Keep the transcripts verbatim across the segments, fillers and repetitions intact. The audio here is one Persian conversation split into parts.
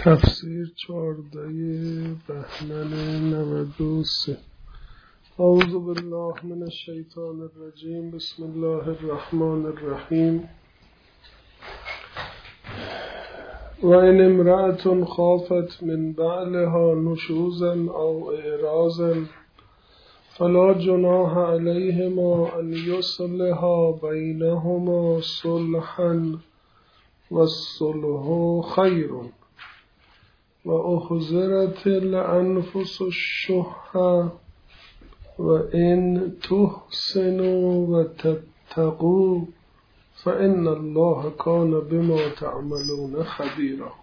تفسیر چهارده بهمن نود و سه. اعوذ بالله من الشیطان الرجیم. بسم الله الرحمن الرحیم. و این امرأة خافت من بعلها نشوزا او اعراضا فلا جناح علیهما ان یصلحا بینهما صلحا والصلح خیر و احضرت الانفس الشح و ان تحسنوا و تتقوا فان الله کان بما تعملون خبیرا.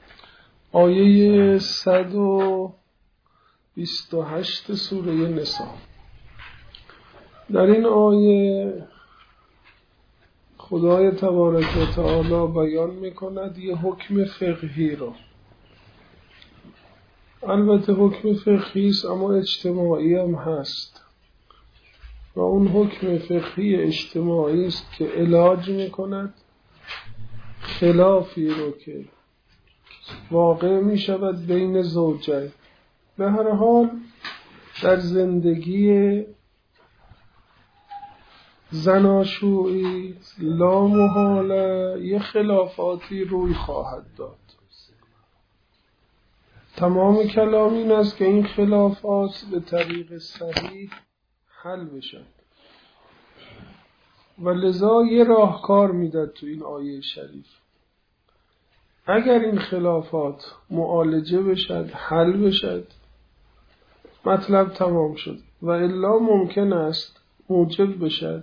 آیه صد و بیست و هشت سوره نساء. در این آیه خدای تبارک و تعالی بیان میکند یه حکم فقهی رو. البته حکم فقهی است اما اجتماعی هم هست و اون حکم فقهی اجتماعی است که علاج میکند خلافی رو که واقع میشود بین زوجین. به هر حال در زندگی زناشویی لا محاله یه خلافاتی روی خواهد داد. تمام کلام این است که این خلافات به طریق صحیح حل بشن و لذا یه راهکار میداد تو این آیه شریف. اگر این خلافات معالجه بشد، حل بشد، مطلب تمام شد و الا ممکن است موجب بشد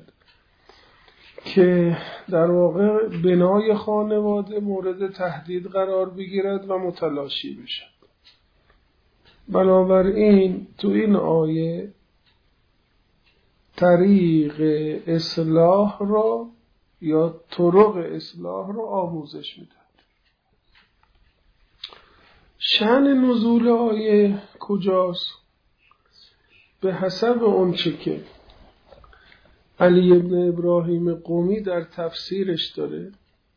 که در واقع بنای خانواده مورد تهدید قرار بگیرد و متلاشی بشد. بنابراین تو این آیه طریق اصلاح را یا طرق اصلاح را آموزش میداد. شأن نزول آیه کجاست؟ به حسب اونچه که علی ابن ابراهیم قمی در تفسیرش داره،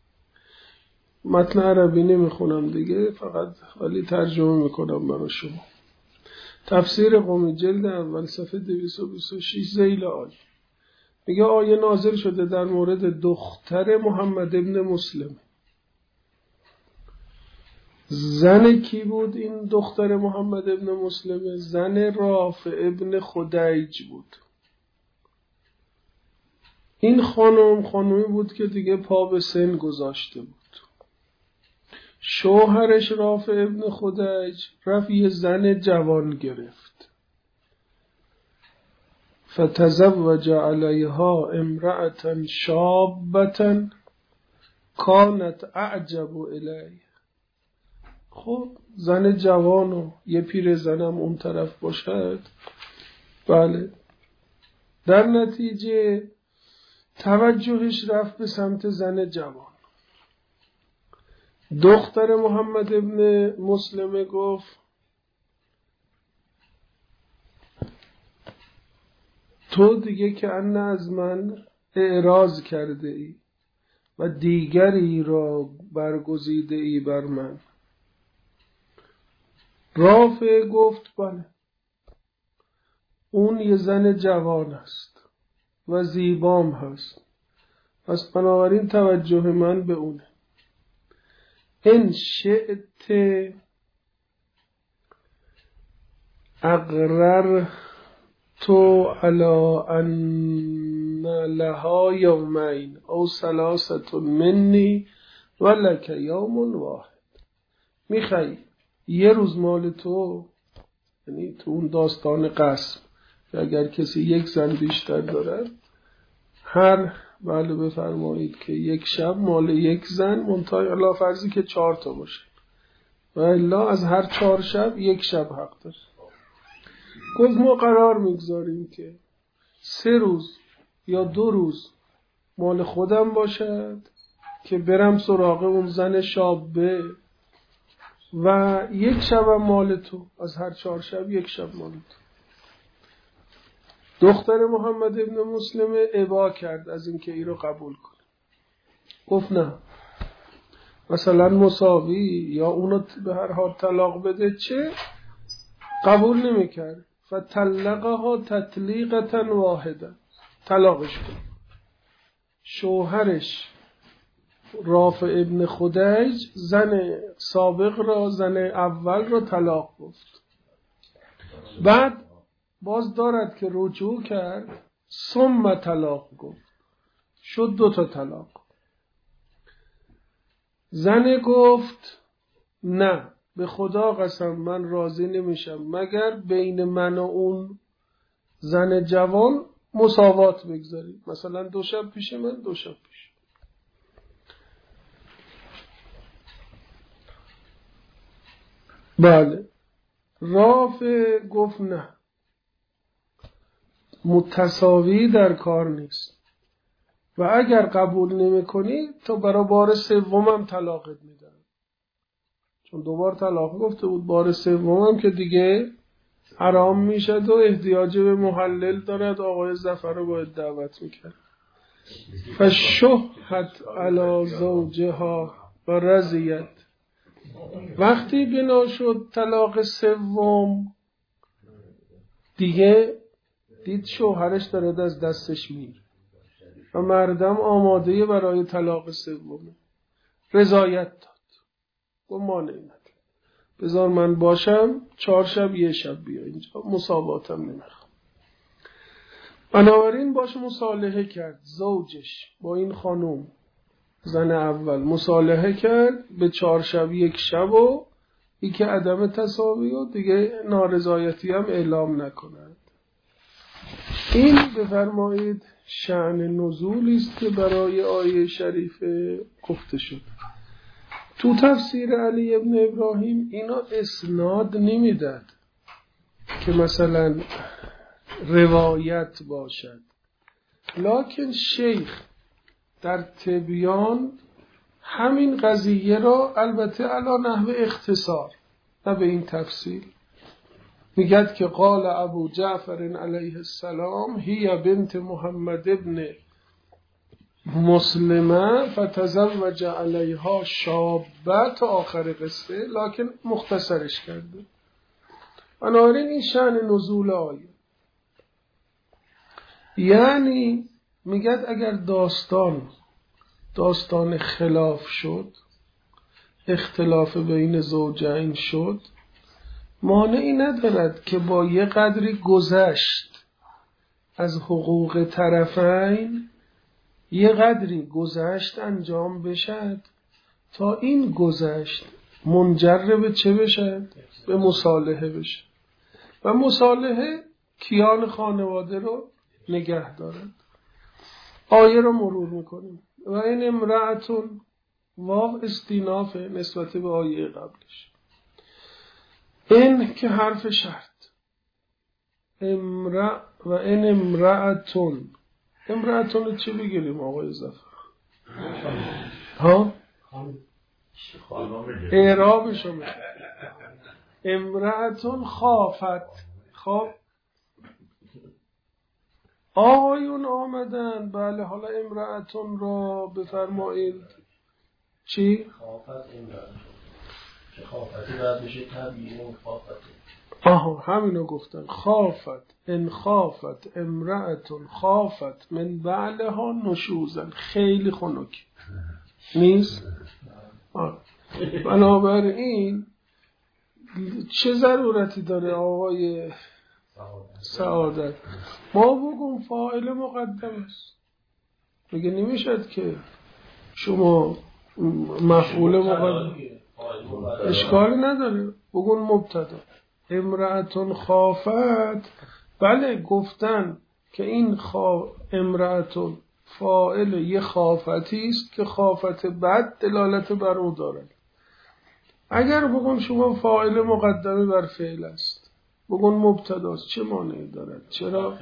متن عربی نمیخونم دیگه، فقط ولی ترجمه میکنم برای شما. تفسیر قمی جلد اول صفحه دویست و بیست و شش ذیل آیه میگه آیه نازل شده در مورد دختر محمد ابن مسلم. زن کی بود این دختر محمد ابن مسلم؟ زن رافع ابن خدیج بود. این خانم خانمی بود که دیگه پا به سن گذاشته بود. شوهرش رافع ابن خدیج رفت یه زن جوان گرفت. فتزوج علیها امرأة شابة کانت اعجب الیه. خب زن جوان و یه پیر زنم اون طرف باشد، بله، در نتیجه توجهش رفت به سمت زن جوان. دختر محمد ابن مسلم گفت تو دیگه که ان از من اعراض کرده ای و دیگری را برگزیده ای بر من. رافع گفت بله، اون یه زن جوان است و زیبام هست، پس بنابراین توجه من به اونه. ان شئت اقرر تو علی ان لها یومین او ثلاثه منی ولک یوم واحد. میخوای یه روز مال تو، یعنی تو اون داستان قسم که اگر کسی یک زن بیشتر داره، هر بله بفرمایید که یک شب مال یک زن، منتهای الله فرضی که چهار تا باشه و الا از هر چهار شب یک شب حق داره. گفت ما قرار میگذاریم که سه روز یا دو روز مال خودم باشد که برم سراغ اون زن شابه و یک شب مال تو، از هر چهار شب یک شب مال تو. دختر محمد ابن مسلم ابا کرد از اینکه ای رو قبول کنه. گفت نه، مثلا مساوی یا اونو به هر حال طلاق بده چه قبول نمیکرد. فطلقها تطلیقة واحده، طلاقش کن. شوهرش رافع ابن خدیج زن سابق را، زن اول را طلاق گفت. بعد باز دارد که رجوع کرد، ثم طلاق گفت، شد دو تا طلاق. زن گفت نه به خدا قسم من راضی نمیشم مگر بین من و اون زن جوان مساوات بگذاریم، مثلا دو شب پیش من دو شب پیش. بله. رافع گفت نه، متساوی در کار نیست و اگر قبول نمی کنی تو برای بار سومم طلاقت میدن، چون دوبار طلاق گفته بود، بار سومم که دیگه حرام میشد و احتیاج به محلل دارد، آقای ظفر رو باید دعوت میکرد. فشهد علی زوجها و رضیت. وقتی بنا شد طلاق سوم دیگه دید شوهرش داره از دستش میره و مردم آماده برای طلاق سوم، رضایت داد. گفت مانع نداره، بذار من باشم چهار شب یه شب بیا اینجا، مساواتم نمیخوام. بنابراین باش مصالحه کرد، زوجش با این خانم زن اول مصالحه کرد به چهار شب یک شب و ای که عدم تساوی و دیگه نارضایتی هم اعلام نکند. این بفرمایید شأن نزولی است که برای آیه شریفه گفته شد. تو تفسیر علی ابن ابراهیم اینا اسناد نمیداد که مثلا روایت باشد، لکن شیخ در تبیان همین قضیه را البته علی نحو اختصار، نه به این تفصیل، میگد که قال ابو جعفر علیه السلام هی بنت محمد ابن مسلمه فتزوج علیها شابه تا آخر قصه، لکن مختصرش کرده. بنابراین این شأن نزول آیه، یعنی میگد اگر داستان داستان خلاف شد، اختلاف بین زوجین شد، مانعی ندارد که با یه قدری گذشت از حقوق طرفین، یه قدری گذشت انجام بشد تا این گذشت منجر به چه بشد؟ به مصالحه بشد و مصالحه کیان خانواده رو نگه دارد. آیه رو مرور میکنیم. و این امرأتون واو استیناف نسبت به آیه قبلش. این که حرف شرط. امرأ و این امرأتون، امرأتون رو چی بگیریم آقای ظفر؟ ها؟ اعرابشو میگه. امرأتون خافت. خب آقایون آمدن، بله، حالا امرأتون را بفرمایید چی؟ خافت امرأتون چه خافتی باید بشه تبیین خافت. آها همینو گفتن. خافت ان خافت امرأتون خافت من بعلها نشوزن، خیلی خنک نیست. بنابراین چه ضرورتی داره آقای سعادت ما بگم فاعل مقدم است؟ میگه نمیشد که شما مفعول مقدم، اشکالی نداره، بگون مبتدا امرأتون خافت. بله گفتن که این خا... امرأتون فاعل یه خافتی است که خافت بد دلالت بر او دارد. اگر بگون شما فاعل مقدمه بر فعل است، بگون مبتداست، چه مانعی دارد؟ چرا؟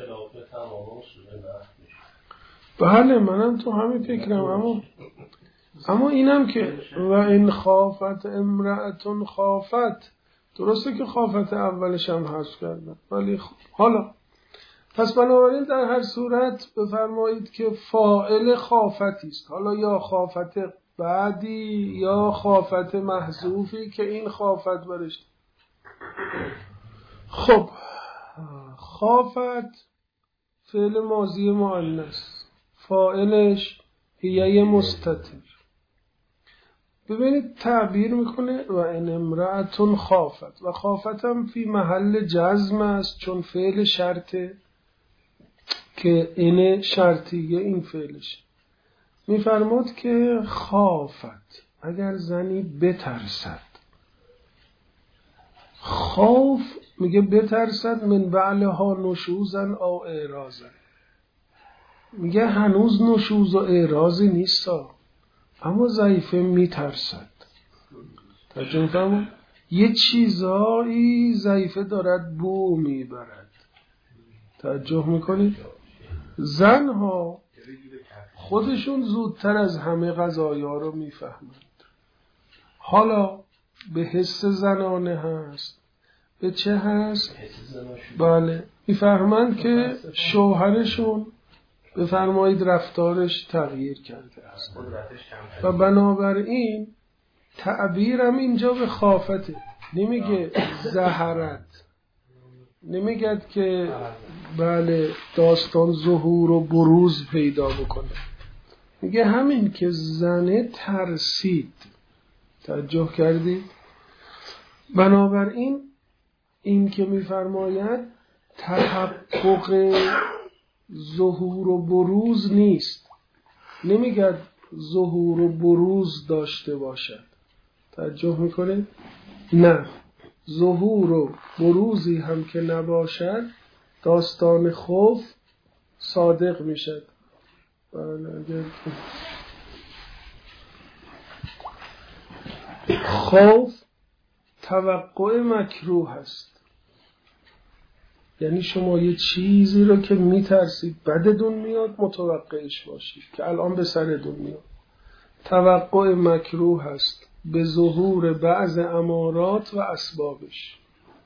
بله منم تو همین فکرم، اما اما اینم که و این خافت امرأتون خافت، درسته که خافت اولش هم حذف کردن، ولی حالا پس بنابراین در هر صورت بفرمایید که فاعل خافتی است. حالا یا خافت بعدی یا خافت محذوفی که این خافت برش. خب خافت فعل ماضی مؤنث، فاعلش هیه مستتر. ببینید تعبیر میکنه و ان امرأتون خافت، و خافت هم فی محل جزم است چون فعل شرطه که این شرطیه این فعلش. میفرماد که خافت اگر زنی بترسد، خوف میگه بترسد من بعلها نشوزن او اعراضن، میگه هنوز نشوز و اعراضی نیستا اما ضعیفه میترسد. ترجمه فهمون یه چیزایی ضعیفه دارد بو میبرد. توجه میکنید زنها خودشون زودتر از همه قضایا رو میفهمند. حالا به حس زنانه هست، به چه هست؟ بله میفهمند که شوهرشون بفرمایید رفتارش تغییر کرده است و بنابراین تعبیرم اینجا به خافته. نمیگه زهرت، نمیگه که بله داستان ظهور و بروز پیدا بکنه، میگه همین که زنه ترسید. توجه کردید؟ بنابراین این که میفرماید تحقق ظهور و بروز نیست، نمیگه ظهور و بروز داشته باشد. توجه میکنه؟ نه، ظهور و بروزی هم که نباشد داستان خوف صادق میشد. خوف توقع مکروه است، یعنی شما یه چیزی رو که میترسید بدتون میاد متوقعش باشید که الان به سرتون میاد. توقع مکروه است به ظهور بعض امارات و اسبابش،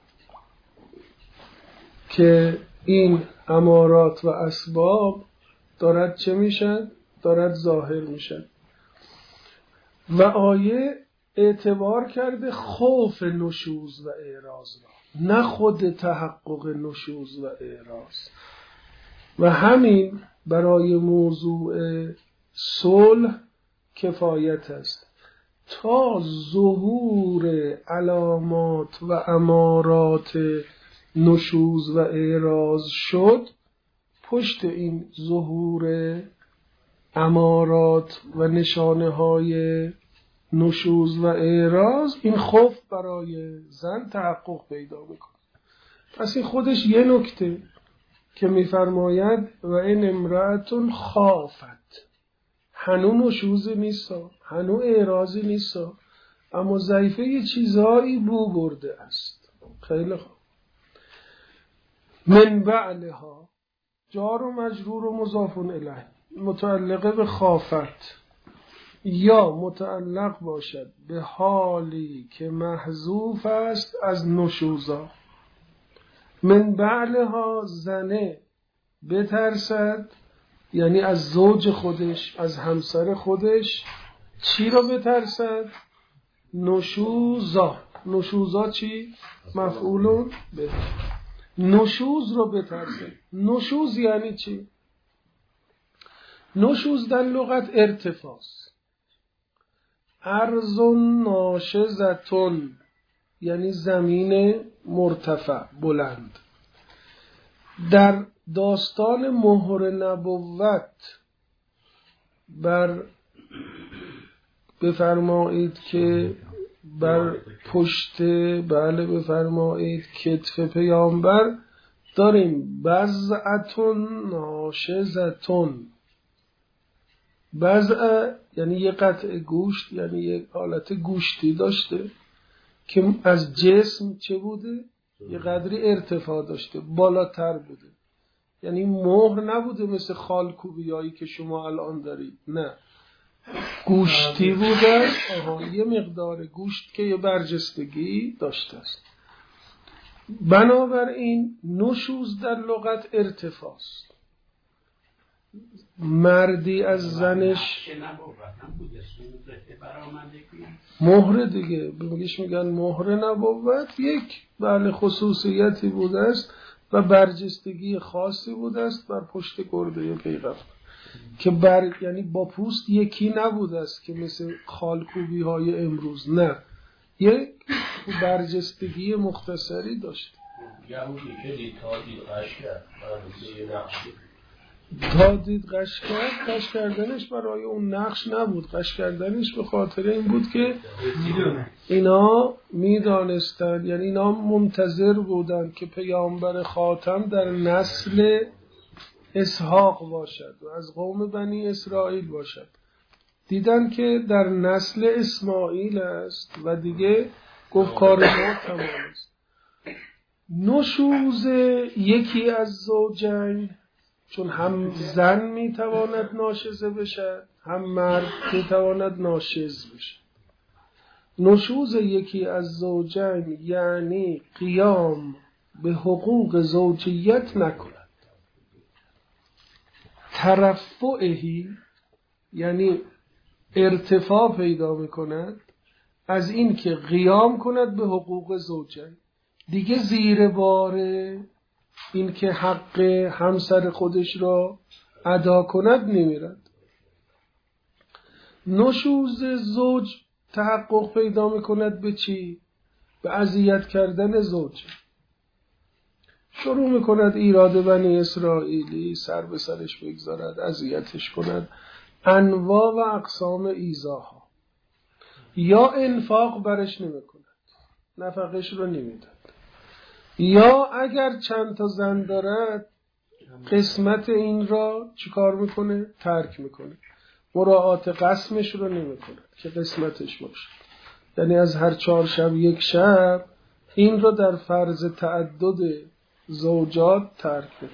که این امارات و اسباب دارد چه میشد؟ دارد ظاهر میشد. و آیه اعتبار کرده خوف نشوز و اعراض را، نه خود تحقق نشوز و اعراض. و همین برای موضوع صلح کفایت است. تا ظهور علامات و امارات نشوز و اعراض شد، پشت این ظهور امارات و نشانه های نشوز و اعراض این خوف برای زن تحقق پیدا میکنه. پس این خودش یه نکته که میفرماید و این امرأتون خافت، هنو نشوزی نیستا، هنو اعراضی نیستا، اما ضعیفه یه چیزایی بو برده است. خیلی خوب. من بعلها جار و مجرور و مضاف الیه متعلقه به خافت، یا متعلق باشد به حالی که محذوف است از نشوزا. من بعلها زنه بترسد، یعنی از زوج خودش، از همسر خودش. چی رو بترسد؟ نشوزا. نشوزا چی؟ مفعولون به. نشوز رو بترسد. نشوز یعنی چی؟ نشوز در لغت ارتفاس. ارض ناشزتون یعنی زمین مرتفع بلند. در داستان مهر نبوت بر بفرمایید که بر پشت بله بفرمایید کتف پیامبر داریم بزعتون ناشزتون. بزع یعنی یه قطع گوشت، یعنی یه حالت گوشتی داشته که از جسم چه بوده؟ یه قدری ارتفاع داشته، بالاتر بوده. یعنی مهر نبوده مثل خالکوبیایی که شما الان دارید، نه، گوشتی بوده. آها، یه مقدار گوشت که یه برجستگی داشته است. بنابراین نشوز در لغت ارتفاع است. مردی از زنش مهر دیگه بهش میگن مهر نبوت، یک بله خصوصیتی بوده است و برجستگی خاصی بوده است بر پشت گرده پیغمبر که بر یعنی با پوست یکی نبوده است که مثل خالکوبی های امروز، نه، یک برجستگی مختصری داشت. یهودی که دید تا دید قش کرد برای نقشی تا دید قش کرد، قش کردنش برای اون نقش نبود، قش کردنش به خاطر این بود که اینا میدانستند، یعنی اینا منتظر بودند که پیامبر خاتم در نسل اسحاق باشد و از قوم بنی اسرائیل باشد. دیدن که در نسل اسماعیل است و دیگه گفت کار ما تمام است. نشوز یکی از زوجین، چون هم زن میتواند ناشزه بشه هم مرد میتواند ناشز بشه. نشوز یکی از زوجین یعنی قیام به حقوق زوجیت نکند. ترفعهی یعنی ارتفاع پیدا میکند از این که قیام کند به حقوق زوجین، دیگه زیر بار این که حق همسر خودش را ادا کند نمیرد. نشوز زوج تحقق پیدا میکند به چی؟ به اذیت کردن زوج. شروع میکند ایراد بنی اسرائیلی سر به سرش بگذارد، اذیتش کند، انواع و اقسام ایذاها. یا انفاق برش نمیکند، نفقش رو نمیداد. یا اگر چند تا زن دارد قسمت این را چیکار میکنه؟ ترک میکنه. مراعات قسمش رو نمیکنه که قسمتش باشه، یعنی از هر چهار شب یک شب این رو در فرض تعدد زوجات ترک میکنه.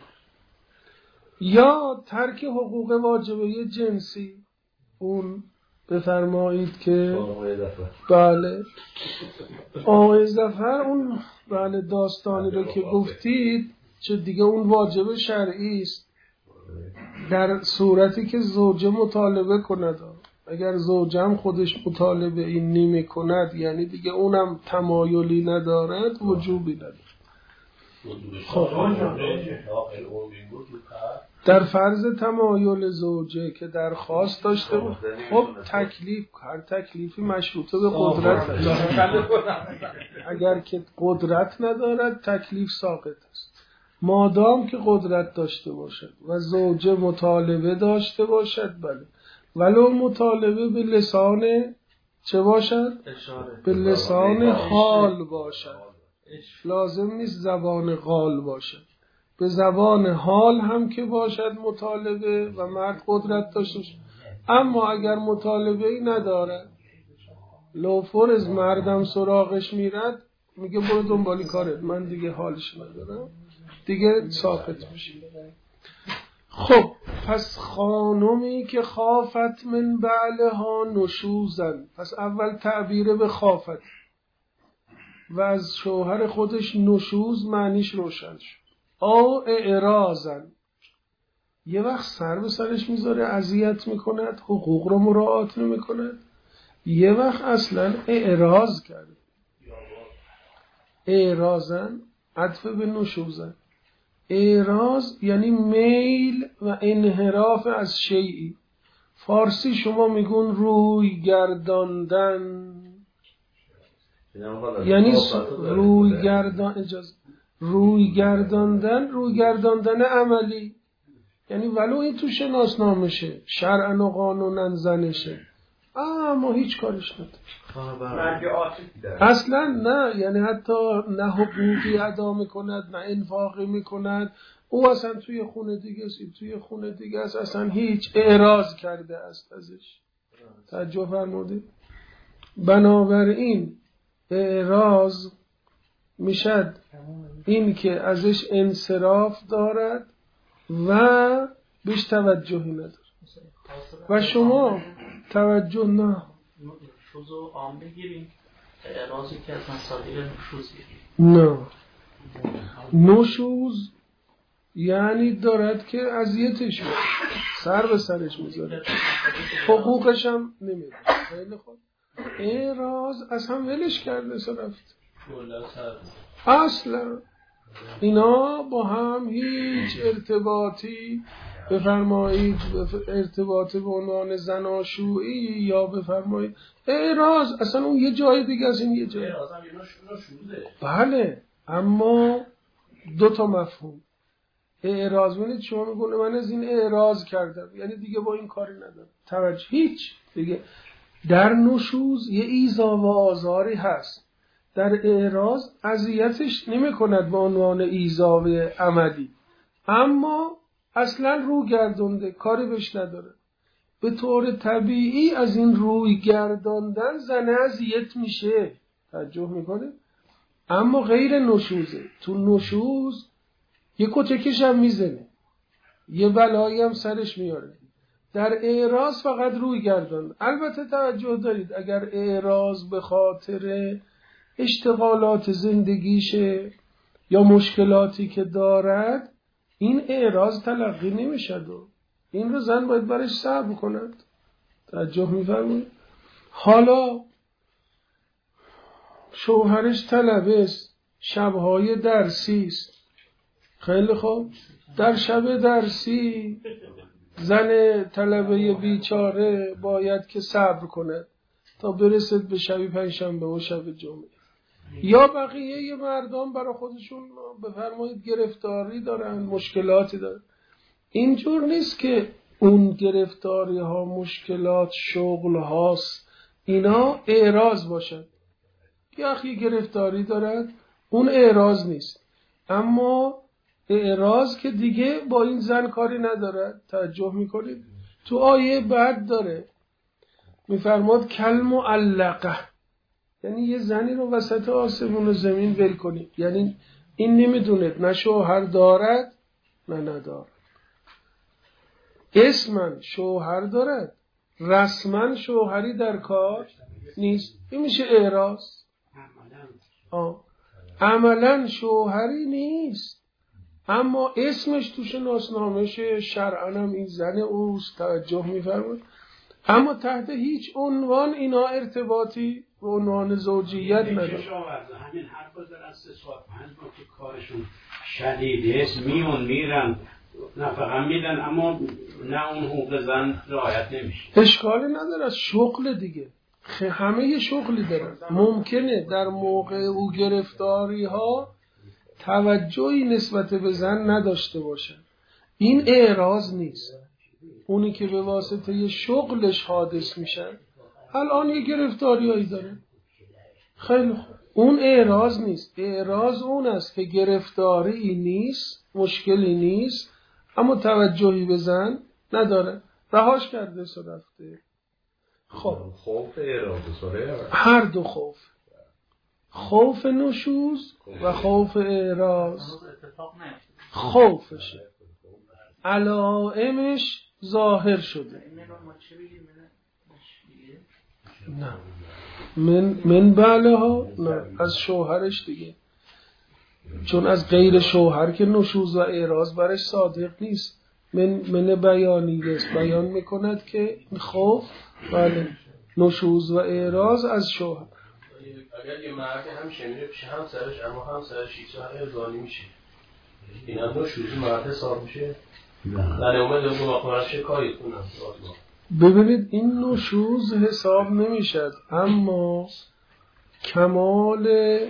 یا ترک حقوق واجبه جنسی، اون بفرمایید که بله آقای ظفر اون بله داستانی رو که گفتید چه دیگه اون واجب شرعی است در صورتی که زوجه مطالبه کند. اگر زوجم خودش مطالبه این نمی کند یعنی دیگه اونم تمایلی ندارد، وجوبی ندارد. خب در فرض تمایل زوجه که درخواست داشته بود، خب تکلیف، هر تکلیفی مشروطه به قدرت است. اگر که قدرت ندارد تکلیف ساقط است. مادام که قدرت داشته باشد و زوجه مطالبه داشته باشد، بله، ولو مطالبه به لسان چه باشد؟ به لسان حال باشد، لازم نیست زبان قال باشد، به زبان حال هم که باشد مطالبه و مرد قدرت داشته باشد. اما اگر مطالبه ای ندارد، لو فرض مردم سراغش میرد میگه برو دنبالی کارت، من دیگه حالش ندارم، دیگه ساکت میشه. خب پس خانمی که خافت من بعلها نشوزن، پس اول تعبیر به خافت و از شوهر خودش نشوز معنیش روشن شد. او اعراضن، یه وقت سر به سرش میذاره اذیت میکند، حقوق رو مراعات نمیکند. یه وقت اصلا اعراض کرد. اعراضن عطف به نشوزن. اعراض یعنی میل و انحراف از شیئی. فارسی شما میگون روی گرداندن، یعنی روی گردان اجازه روی گرداندن، روی گرداندن عملی، یعنی ولو این تو شناسنامشه، شرعن و قانونن زنشه، اما هیچ کارش نداره اصلا، نه، یعنی حتی نه حقوقی ادا میکند نه انفاقی میکند، او اصلا توی خونه دیگه است، توی خونه دیگه است، اصلا هیچ اعراض کرده است ازش. توجه فرمودید؟ بنابراین اعراض میشد این که ازش انصراف دارد و بیش توجهی نداره و شما توجه نه نشوزو عام بگیریم، اعراضی که از مسائل نشوز گیریم. نه، نشوز یعنی دارد که اذیتش میکنه، سر به سرش میذاره، حقوقش هم نمیده. خیلی خوب. اعراض اصلا ولش کرده سه رفت اصلا. اینا با هم هیچ ارتباطی بفرمایید، ارتباط به عنوان زناشویی یا بفرمایید اعراض، اصلا اون یه جای دیگه از این یه جای. بله، اما دو تا مفهوم اعراض. ببینید شما میگونه من از این اعراض کردم، یعنی دیگه با این کاری ندارم، توجه هیچ دیگه. در نشوز یه ایذا و آزاری هست، در اعراض اذیتش نمی کند به عنوان ایذا و عملی، اما اصلا رو گردونده، کاری بهش نداره. به طور طبیعی از این روی گرداندن زنه اذیت میشه، توجه میکنه. اما غیر نشوزه. تو نشوز یه کتکش هم میزنه، یه بلایی هم سرش میاره. در اعراض فقط روی گردان. البته توجه دارید اگر اعراض به خاطر اشتغالات زندگیشه یا مشکلاتی که دارد، این اعراض تلقی نمیشه و این رو زن باید برش صبر کند. توجه میفرمایید. حالا شوهرش طلبه است، شبهای درسی است. خیلی خوب، در شب درسی زن طلبه بیچاره باید که صبر کند تا برسد به شب پنجشنبه و شب جمعه. یا بقیه مردم برای خودشون بفرمایید گرفتاری دارن، مشکلاتی دارن. اینجور نیست که اون گرفتاری ها، مشکلات، شغل هاست اینا اعراض باشد. یا اخی گرفتاری دارد، اون اعراض نیست. اما اعراض که دیگه با این زن کاری ندارد. توجه میکنید تو آیه بعد داره میفرماد کل معلقه، یعنی یه زنی رو وسط آسمون و زمین ول کنید، یعنی این نمیدوند نه شوهر دارد نه ندارد. اسمن شوهر دارد، رسمن شوهری در کار نیست. این میشه اعراض. آه. عملا شوهری نیست، اما اسمش تو شناسنامه‌شه، شرعاً هم این زن اوست. توجه می‌فرمایید. اما تحت هیچ عنوان اینا ارتباطی به عنوان زوجیت نداره. همین حرفا دارن سه ساعت پنج ماه که کارشون شدیده است، میون میرن نفقه میدن، اما نه اون حقوق زن رعایت نمیشه. اشکالی نداره، از شغل دیگه همه یه شغلی دارن. ممکنه در موقع او گرفتاری ها توجهی نسبت به زن نداشته باشن، این اعراض نیست. اونی که به واسطه یه شغلش حادث میشن، الان یه گرفتاری هایی داره، خیلی خوب، اون اعراض نیست. اعراض اون است که گرفتاری نیست، مشکلی نیست، اما توجهی به زن نداره، رهاش کرده سو رفته. خب خوف اعراض سره هر دو خوف، خوف نشوز و خوف اعراض خوفشه، علائمش ظاهر شده. نه من من بله ها، نه از شوهرش دیگه، چون از غیر شوهر که نشوز و اعراض برش صادق نیست. من من بیانی است، بیان میکند که خوف بله نشوز و اعراض از شوهر. اگر یه مرد هم شمیره پیش هم سرش، اما هم سرش ایسا هم ارزانی میشه، این هم نشوزی مرد حساب میشه. در اومد دو مقارش کاری کنم. ببینید این نشوز حساب نمیشد، اما کمال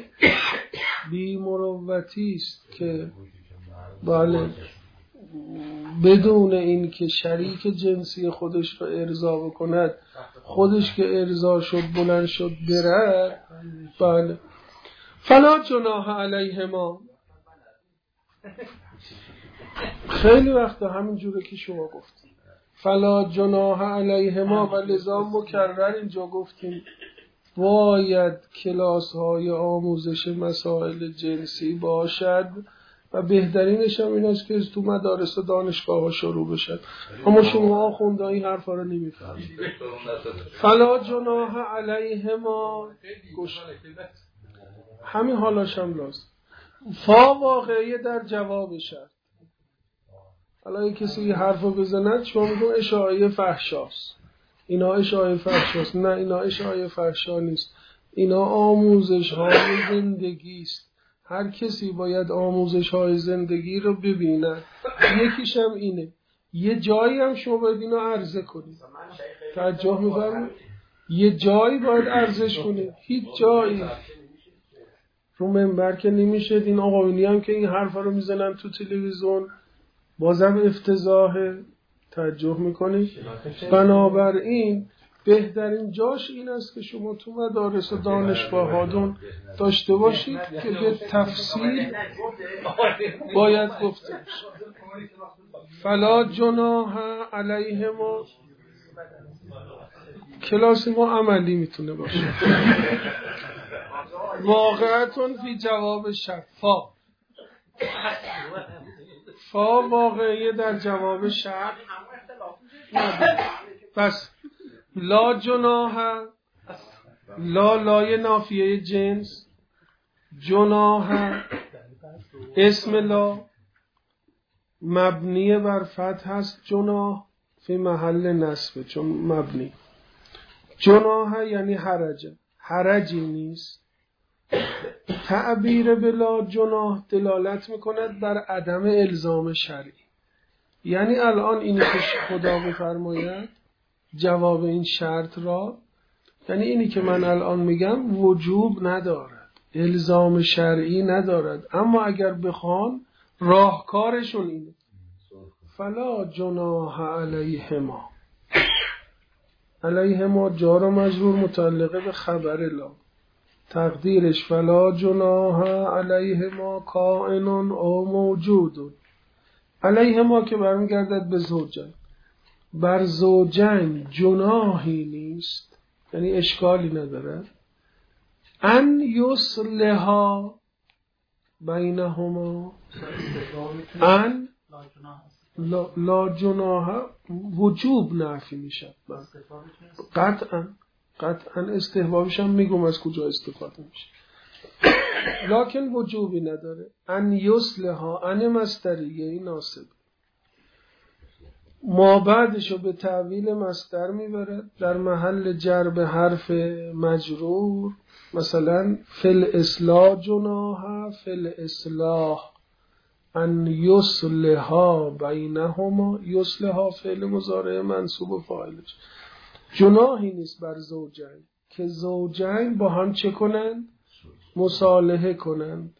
بی‌مروتی است که بله بدون این که شریک جنسی خودش رو ارضا بکند، خودش که ارضا شد بلند شد برد، بله فلا جناح علیهما. خیلی وقتا همین جوره که شما گفتید فلا جناح علیهما، و لذا مکرر اینجا گفتیم باید کلاس های آموزش مسائل جنسی باشد و بهترینش هم این است که تو مدارس و دانشگاه ها شروع بشد، اما شما آخونده این حرفا رو نمیفهمید. فلا جناح علیهما گوش همین حالاش هم لازم. فا واقعیه در جواب شرط، حالا کسی یه حرفو بزند شما میگم اشاعه فحشاست، اینا اشاعه فحشاست. نه، اینا اشاعه فحشا نیست، اینا آموزش های زندگی است. هر کسی باید آموزش های زندگی رو ببیند. یکیش هم اینه، یه جایی هم شما باید اینو عرضه کنید. توجه می‌فرمایید؟ یه جایی باید عرضش کنید. هیچ جایی رو منبر که نمیشه. این آقایونی هم که این حرفا رو میزنن تو تلویزیون بازم افتضاحه. توجه میکنید؟ بنابراین بهترین جاش این است که شما تو مدارس و دانشگاهاتون داشته باشید که به تفصیل باید گفته بشه. فلا جناح علیهما، کلاس ما عملی میتونه باشه. واقعتون فی جواب شب. فا فا واقعیه در جواب شب. بس لا جناح، لا لای نافیه جنس، جناح اسم لا مبنی بر فتح هست، جناح فی محل نصب چون مبنی. جناح یعنی حرج، حرجی نیست. تعبیر بلا جناح دلالت میکند بر عدم الزام شرعی. یعنی الان اینی که خدا بفرماید جواب این شرط را، یعنی اینی که من الان میگم وجوب ندارد، الزام شرعی ندارد، اما اگر بخوان راهکارشون اینه. فلا جناح علیهما، علیهما جار و مجرور متعلقه به خبر لا، تقدیرش فلا جناح علیهما کائن او موجود. علیهما که برمیگردد به زوجین، بر زوجین جناحی نیست، یعنی اشکالی نداره. ان یصلحا بینهما، ان لا, لا جناح وجوب نافی میشه. قطعا قطعا استحبابش هم میگم از کجا استفاده میشه، لکن وجوبی نداره. ان یصلحا، ان مصدریه ناصب، ما بعدشو به تعویل مصدر میبره در محل جر به حرف مجرور. مثلا فل اصلاح جناح، فل اصلاح ان یصلحا بینهما، یصلحا فعل مضارع منصوب و فاعلش. جناحی نیست بر زوجین که زوجین با هم چه کنند؟ مصالحه کنند.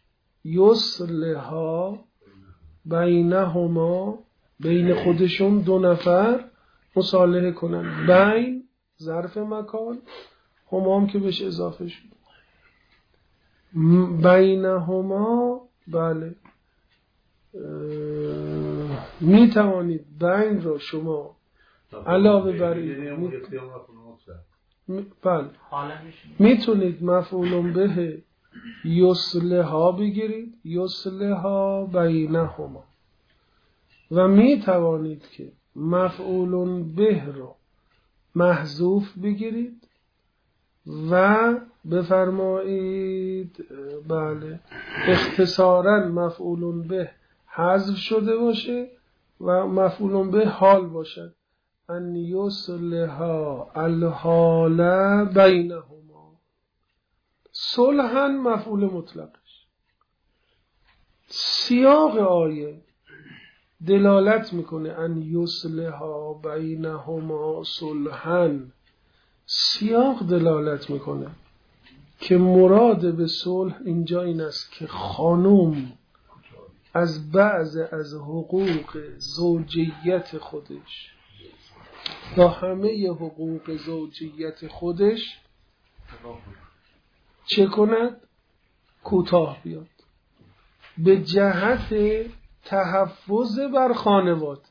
یصلحا بینهما، بین خودشون دو نفر مصالحه کنند. بین ظرف مکان، هما هم که بهش اضافه شد. بینهما بله می توانید بین را شما علاوه بر این بله میتونید مفعول به یصلحا بگیرید، یصلحا بینهما، و می توانید که مفعول به را محذوف بگیرید و بفرمایید بله اختصارا مفعول به حذف شده باشه و مفعول به حال باشد. ان یصلحا الحال بینهما، صلحا مفعول مطلقش. سیاق آیه دلالت میکنه ان یصلحا بینهما صلحا، سیاق دلالت میکنه که مراد به صلح اینجا این است که خانوم از بعض از حقوق زوجیت خودش و همه حقوق زوجیت خودش چه کند؟ کوتاه بیاد به جهت تحفظ بر خانواده.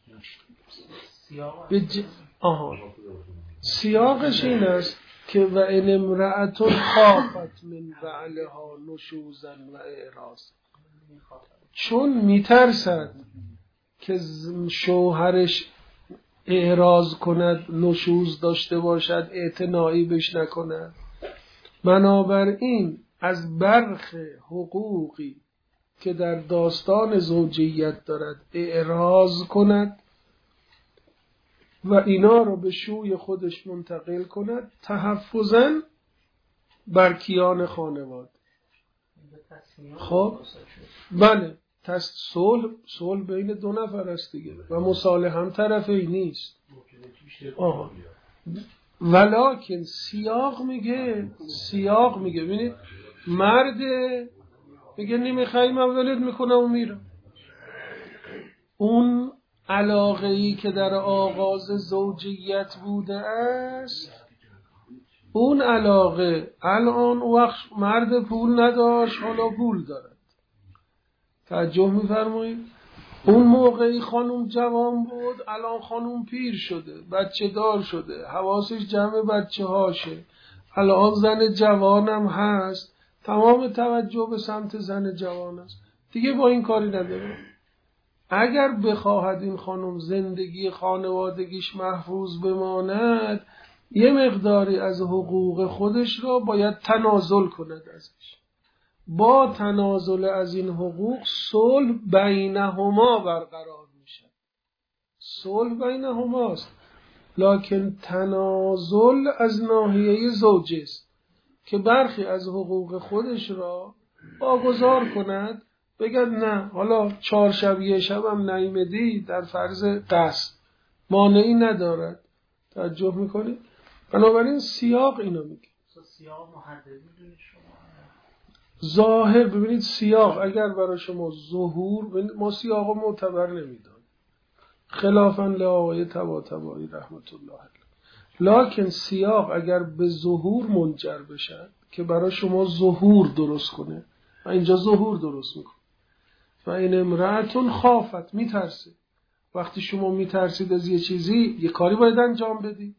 به ج... آها سیاقش این است که و ان امرأة خافت من بعلها نشوزا و اعراض، چون میترسد که شوهرش اعراض کند، نشوز داشته باشد، اعتنایی بش نکند، بنابراین از برخ حقوقی که در داستان زوجیت دارد اعراض کند و اینا رو به شوی خودش منتقل کند تحفظاً بر کیان خانواده. خب بله، تست صلح صلح بین دو نفر است دیگه و مصالحه هم طرفی نیست. آها ولکن سیاق میگه سیاق میگه ببینید مرد میگه نمیخوای من ولد میکنم و میرم. اون علاقه‌ای که در آغاز زوجیت بوده است، اون علاقه الان وقت مرد پول نداشت حالا پول دارد. توجه میفرمایید؟ اون موقعی خانم جوان بود، الان خانم پیر شده، بچه دار شده، حواسش جمع بچه هاشه. الان زن جوانم هست، تمام توجه به سمت زن جوان است، دیگه با این کاری نداره. اگر بخواهد این خانم زندگی خانوادگیش محفوظ بماند، یه مقداری از حقوق خودش را باید تنازل کند ازش. با تنازل از این حقوق صلح بینهما برقرار میشه. صلح بینهماست، لکن تنازل از ناحیه زوجه است که برخی از حقوق خودش را واگذار کند، بگد نه حالا چهار شب یه شب هم نیمدی در فرض قصد مانعی ندارد. توجه میکنید؟ بنابراین سیاق اینو میگه. سیاق محددی دونید شما ظاهر ببینید سیاق اگر برای شما ظهور، ما سیاق معتبر نمیدونیم خلافاً لآقای طباطبایی رحمت الله علیه، لکن سیاق اگر به ظهور منجر بشه که برای شما ظهور درست کنه و اینجا ظهور درست میکنه و این امرأتون خافت میترسه. وقتی شما میترسید از یه چیزی یه کاری باید انجام بدی.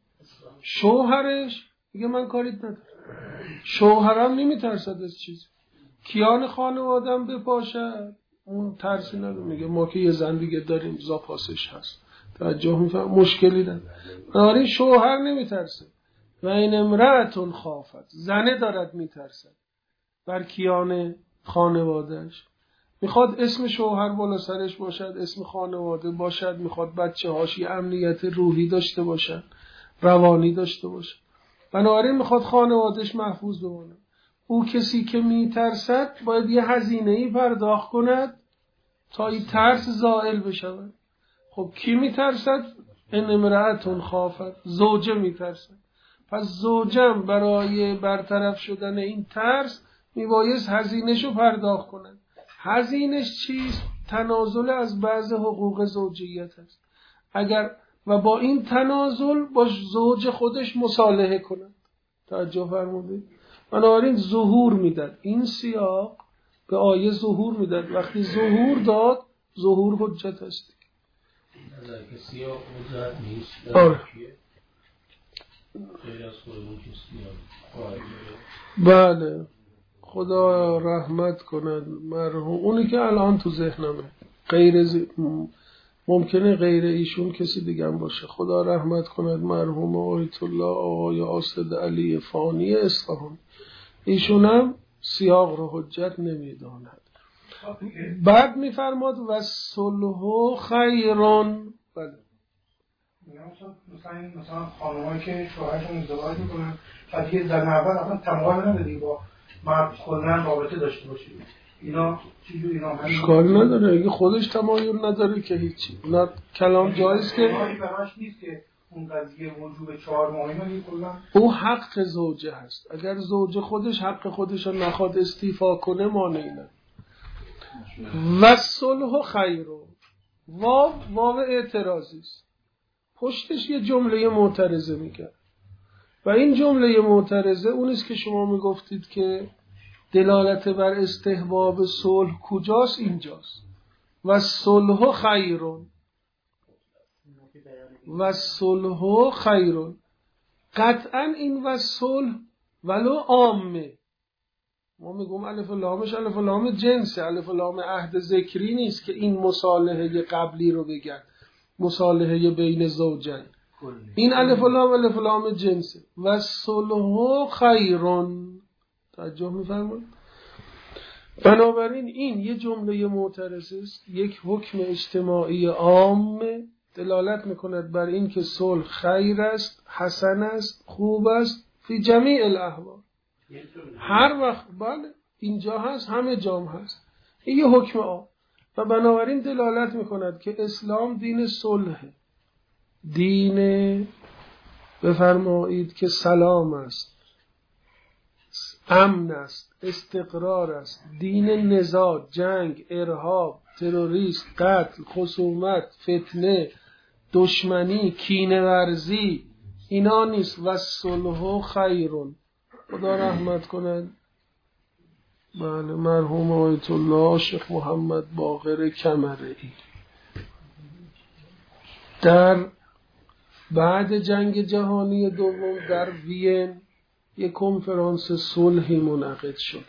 شوهرش میگه من کاریت ندارم، شوهرم نمیترسد از چیزی، کیان خانوادم بپاشد اون ترسی نداره، میگه ما که یه زن دیگه داریم زاپاسش هست. توجه میفهم مشکلی نداره. بنابراین شوهر نمیترسه و این امرأتون خافت، زنه دارد میترسد بر کیان خانوادهش. میخواد اسم شوهر بالا سرش باشد، اسم خانواده باشد، میخواد بچه هاشی امنیت روحی داشته باشد، روانی داشته باشد. بنابراین میخواد خانوادهش محفوظ بمونه. او کسی که میترسد باید یه هزینه‌ای پرداخت کند تا این ترس زائل بشود. خب کی میترسد؟ ان امرأتون خافت، زوجه میترسد. پس زوجم برای برطرف شدن این ترس میبایست هزینه‌شو پرداخت کند. هزینه‌ش چیست؟ تنازل از بعض حقوق زوجیت است. اگر و با این تنازل با زوج خودش مصالحه کند. توجه فرمودید؟ بنابراین ظهور میداد. این سیاق به آیه ظهور میداد. وقتی ظهور داد، ظهور حجت است. که سیاق حجت نیست. آره. غیر از خودمون که سیاق. بله. خدا رحمت کند مرحوم اونی که الان تو ذهنمه، غیر ز... ممکنه غیر ایشون کسی دیگه هم باشه. خدا رحمت کند مرحوم آیت الله آقای آصد علی فانی اصفهان، ایشون هم سیاق رو حجت نمیداند. بعد میفرماد و صلح خیرون. بله مثلا مثلا خانمایی که شوهرشون ازدواج میکنن که دیگه زن اول اصلا تمایل نداری با مرد خودن رابطه داشته باشی، اینا چجوری اینا اشکال نداره. اگه خودش تمایل نداره که هیچی، نه کلام جایز که بهش نیست که اون قضیه وجوب چهار ماهی رو کلا او حق زوجه هست. اگر زوجه خودش حق خودش رو نخواد استیفا کنه مانعی نداره. و صلح خیرون، واو واو اعتراضی است، پشتش یه جمله معترضه میگه و این جمله معترضه اونیست که شما میگفتید که دلالت بر استحباب صلح کجاست؟ اینجاست. و صلح خیرون، و صلح خیرون. قطعا این و صلح ولو عامه، ما میگم الف و لامش الف و لام جنسه، الف و لام عهد ذکری نیست که این مصالحه قبلی رو بگن، مصالحه بین زوجین. این الف و لام الف و لام جنسه. و صلح خیرون. توجه می‌فرمایید؟ بنابراین این یه جمله معترض است، یک حکم اجتماعی عام دلالت میکند بر این که صلح خیر است، حسن است، خوب است فی جمیع الاحوال. هر وقت بله اینجا هست، همه جام هست، این یه حکم عام و بنابراین دلالت میکند که اسلام دین صلحه، دین بفرمایید که سلام است، امن است، استقرار است، دین نزاع، جنگ، ارهاب، تروریست، قتل، خصومت، فتنه، دشمنی، کینه ورزی اینا نیست. و صلح خیرون. خدا رحمت کند بله مرحوم آیت الله شیخ محمد باقر کمرئی در بعد جنگ جهانی دوم در وین یک کنفرانس صلحی منعقد شد.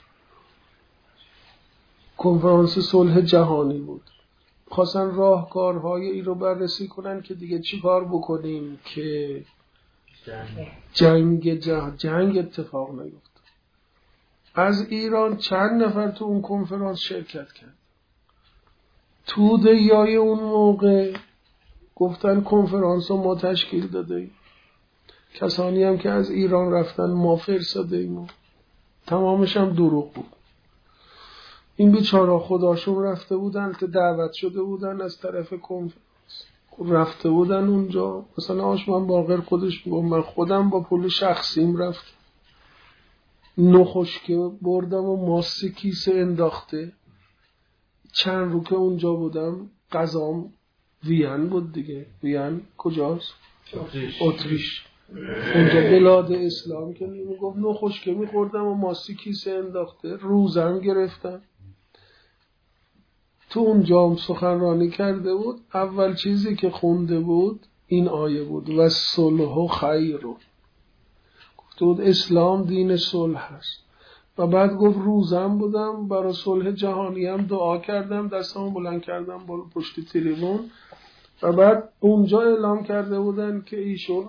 کنفرانس صلح جهانی بود. خواستن راهکارهای ای رو بررسی کنن که دیگه چی کار بکنیم که جنگ جهان جنگ اتفاق نیفته. از ایران چند نفر تو اون کنفرانس شرکت کرد. توده‌ای اون موقع گفتن کنفرانس رو ما تشکیل داده ایم. کسانی هم که از ایران رفتن ما فرستاده ایم. تمامش هم دروغ بود. این بیچارا خداشون رفته بودن که دعوت شده بودن از طرف کنفرانس، رفته بودن اونجا. مثلا آشمان باقر خودش میگه من خودم با پول شخصیم رفتم، نخشکه بردم و ماست کیسه انداخته. چند رو که اونجا بودم غذام وین بود دیگه. وین کجاست؟ اتریش. اونجا بلاد اسلام که میگفت نخشکه میخوردم و ماست کیسه انداخته. روزم گرفتم. تو اونجا هم سخنرانی کرده بود. اول چیزی که خونده بود این آیه بود و صلح خیر. گفته بود اسلام دین صلح هست. و بعد گفت روزم بودم برای صلح جهانی هم دعا کردم، دستمو بلند کردم بالا پشت تریبون. و بعد اونجا اعلام کرده بودن که ایشون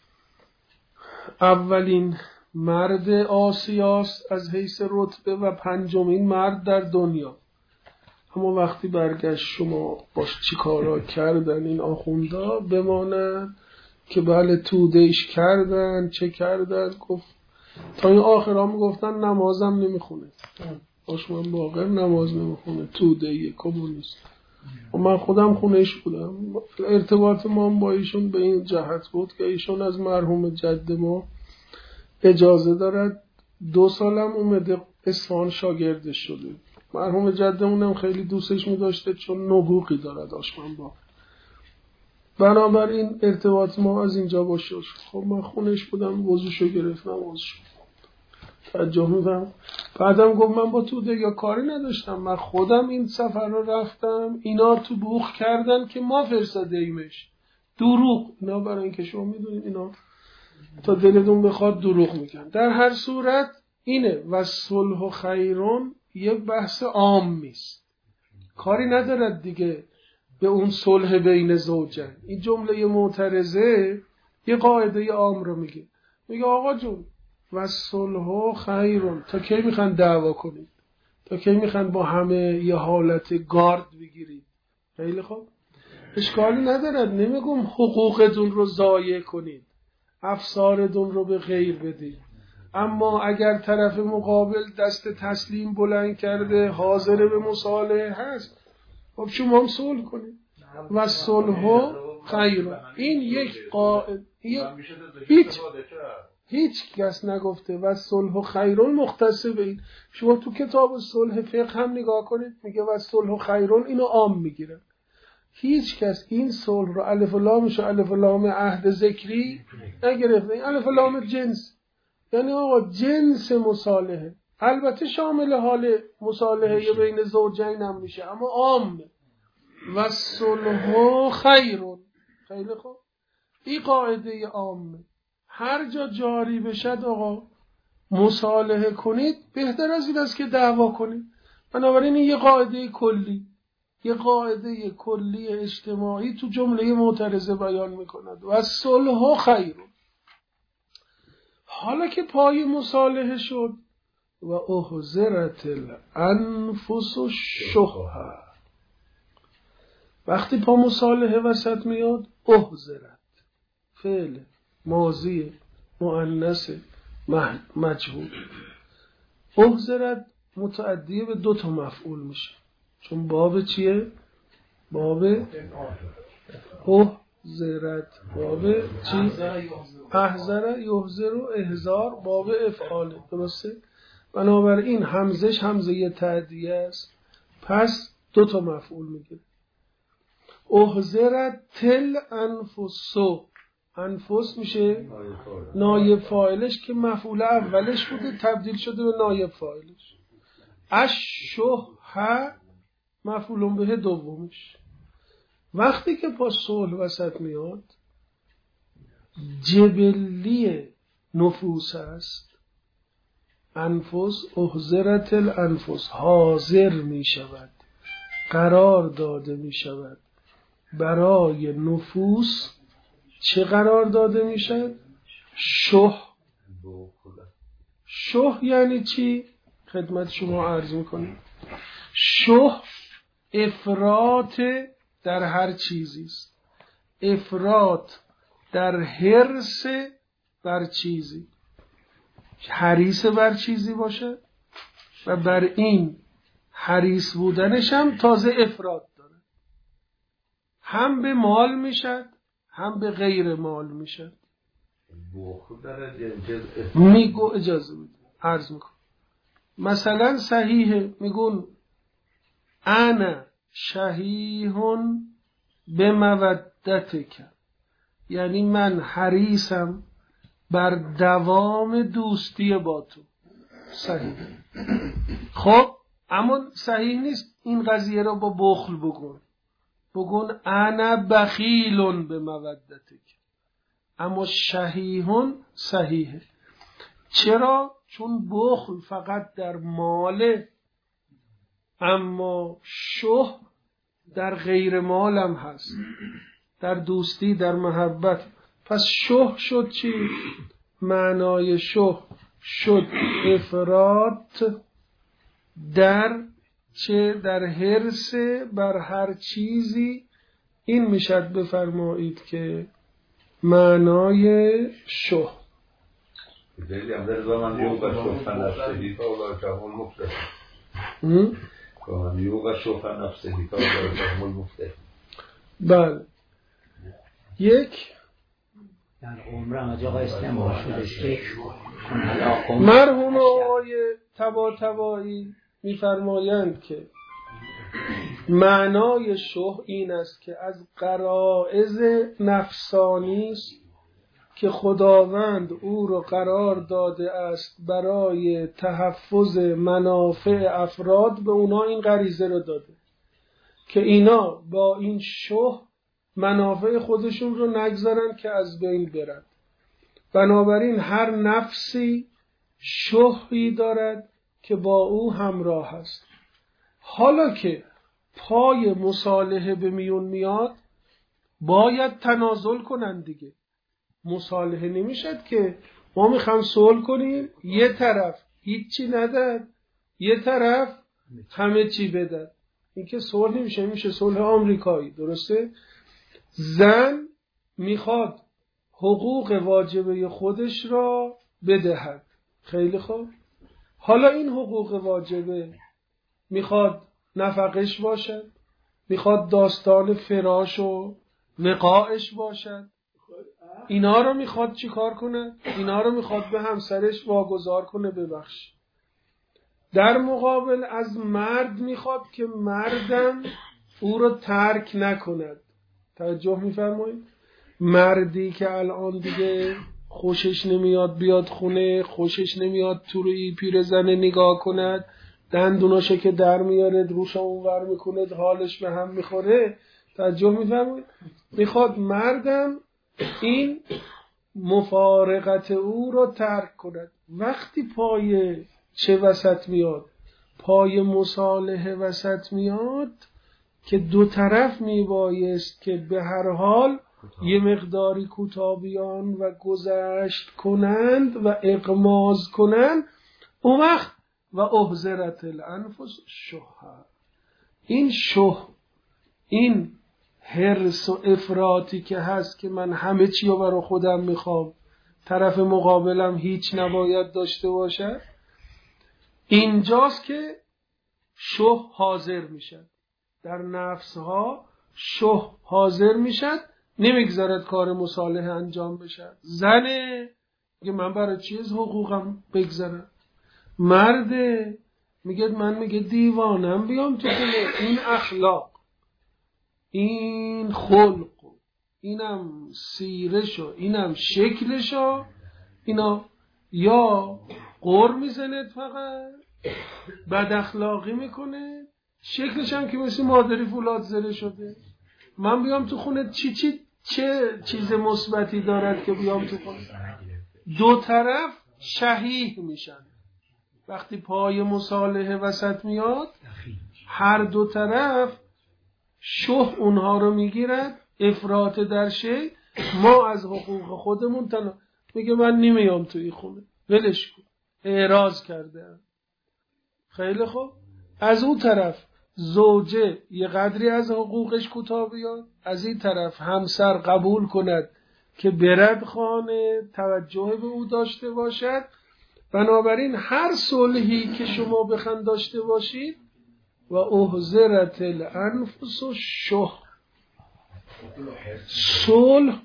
اولین مرد آسیاست از حیث رتبه و پنجمین مرد در دنیا. اما وقتی برگشت شما باش چی کارا کردن این آخوندا بمانن که بله تودهش کردن چه کردن. گفت تا این آخرام گفتن نمازم نمیخونه. آشمان باقر نماز نمیخونه، تودهی کمونیست. و من خودم خونهش بودم. ارتباط ما با ایشون به این جهت بود که ایشون از مرحوم جد ما اجازه دارد دو سالم اومده اصفهان شاگردش شده. مرحوم جدمونم خیلی دوستش می‌داشته چون نبوغی دارد آشمان با. بنابراین ارتباط ما از اینجا باشه. خب من خونش بودم، وضوشو گرفتم، وضوشو توجه می‌کنم. بعدم گفت من با توده یا کاری نداشتم، من خودم این سفر رو رفتم، اینا تو بوخ کردن که ما فرستاده ایمش. دروغ. اینا برای اینکه شما میدونید اینا تا دلتون بخواد دروغ میگن. در هر صورت اینه و صلح و خیرون یه بحث عام نیست، کاری ندارد دیگه به اون صلح بین زوجین. این جمله معترضه یه قاعده عام رو میگه. میگه آقا جون و صلح خیرون، تا کی میخوان دعوا کنید؟ تا کی میخوان با همه یه حالت گارد بگیرید؟ خیلی خوب، اشکالی ندارد. نمیگم حقوقتون رو ضایع کنید، افسارتون رو به غیر بدید. اما اگر طرف مقابل دست تسلیم بلند کرده حاضر به مصالحه هست، خب شما هم صلح کنید. و صلح خیر. این یک قاعده، هیچ هیچ کس نگفته و صلح خیرون مختص به این. شما تو کتاب صلح فقه هم نگاه کنید میگه و صلح خیرون اینو عام میگیره. هیچ کس این صلح رو الف و لامش و الف و لام عهد ذکری نگرفته. این الف و لام جنس، یعنی آقا جنس مصالحه. البته شامل حال مصالحه بین زوجین هم میشه اما عامه. و صلح خیرون. خیلی خوب، این قاعده عامه. هر جا جاری بشد آقا مصالحه کنید، بهتر از این است که دعوا کنید. بنابراین این یه قاعده کلی، یه قاعده کلی اجتماعی تو جمله معترضه بیان میکند. و صلح خیرون. حالا که پای مصالحه شد، و احضرت الانفس الشح. وقتی پا مصالحه وسط میاد احضرت فعل ماضی مؤنث مجهول. احضرت متعدی به دو تا مفعول میشه، چون باب چیه؟ باب احضرت. باب چی؟ احضر یحضر و احضار باب افعاله، درسته؟ بنابراین همزش همزه یه تعدیه است، پس دو تا مفعول میگیره. احضرت تل انفسو، انفس میشه نایب فاعلش که مفعول اولش بوده تبدیل شده به نایب فاعلش. الشح مفعول به دومش. وقتی که پا صلح وسط میاد جبلی نفوس است. انفس احضرت الانفس حاضر می شود، قرار داده می شود برای نفوس. چه قرار داده می شود؟ شح. شح یعنی چی؟ خدمت شما عرض می کنیم. شح افراط در هر چیزی است، افراط در حرص بر چیزی، حریص بر چیزی باشه و بر این حریص بودنش هم تازه افراط داره، هم به مال میشد هم به غیر مال میشد. میگو اجازه بده عرض میکن. مثلا صحیحه میگون انا شهیهون به مودتک، یعنی من حریصم بر دوام دوستی با تو. صحیح. خب اما صحیح نیست این قضیه رو با بخل بگون، بگون انا بخیلون به مودتک. اما شهیهون صحیحه. چرا؟ چون بخل فقط در ماله، اما شح در غیر مالم هست، در دوستی، در محبت. پس شح شد چی؟ معنای شح شد افراط در چه؟ در حرص بر هر چیزی. این میشد بفرمایید که معنای شح. دلیل هم در زمان یوگا شوف نفسه تا الله جهول مفته که یوگا شوف نفسه تا الله جهول مفته. بله. یک در عمرم از آقای استعمال شده مرحوم آقای طباطبایی میفرمایند که معنای شح این است که از غرایز نفسانی است که خداوند او را قرار داده است برای تحفظ منافع افراد، به اونا این غریزه رو داده که اینا با این شح منافع خودشون رو نگذارن که از بین برن. بنابراین هر نفسی شحی دارد که با او همراه است. حالا که پای مصالحه به میون میاد باید تنازل کنن دیگه. مصالحه نمیشد که ما میخوام صلح کنیم یه طرف هیچی نداد یه طرف همه چی بداد. این که صلح نمیشه، میشه صلح آمریکایی، درسته؟ زن میخواد حقوق واجبه خودش را بدهد، خیلی خوب. حالا این حقوق واجبه میخواد نفقش باشد، میخواد داستان فراش و وقاعش باشد، اینا رو میخواد چی کار کنه؟ اینا رو میخواد به همسرش واگذار کنه ببخش. در مقابل از مرد میخواد که مردم او رو ترک نکند. توجه میفرمایید؟ مردی که الان دیگه خوشش نمیاد بیاد خونه، خوشش نمیاد تو روی پیرزن نگاه کند، دندوناشو که در میاره روش اونور میکنه، حالش به هم میخوره. توجه میفرمایید؟ میخواد مردم این مفارقت او رو ترک کند. وقتی پای چه وسط میاد؟ پای مصالحه وسط میاد که دو طرف میبایست که به هر حال یه مقداری کوتابیان و گذشت کنند و اغماز کنند. اون وقت و احضرت الانفس شح. این شح، این حرص و افراطی که هست که من همه چی رو برای خودم میخوام، طرف مقابلم هیچ نباید داشته باشه، اینجاست که شح حاضر میشد در نفسها. شح حاضر میشد، نمیگذارد کار مصالحه انجام بشه. زنه میگه من برای چیز حقوقم بگذارم. مرده میگه من میگه دیوانم بیام تو خونه. این اخلاق، این خلق، اینم سیرشو، اینم شکلشو، اینا یا قر میزنه فقط، بد اخلاقی میکنه، شکلش هم که مثل مادری فولاد زده شده. من بیام تو خونه چی چی چه چیز مثبتی دارد که بیام تو خونه؟ دو طرف شحیح میشن. وقتی پای مصالحه وسط میاد، هر دو طرف شح اونها رو میگیرد، افراط در شی. ما از حقوق خودمون تنها میگه من نمیام تو این خونه، ولش کن، اعراض کرده. خیلی خوب. از اون طرف زوجه یه قدری از حقوقش کوتاه بیاد، از این طرف همسر قبول کند که برد خانه، توجه به او داشته باشد. بنابراین هر صلحی که شما بخواید داشته باشید و احضرت الانفس شح. صلح،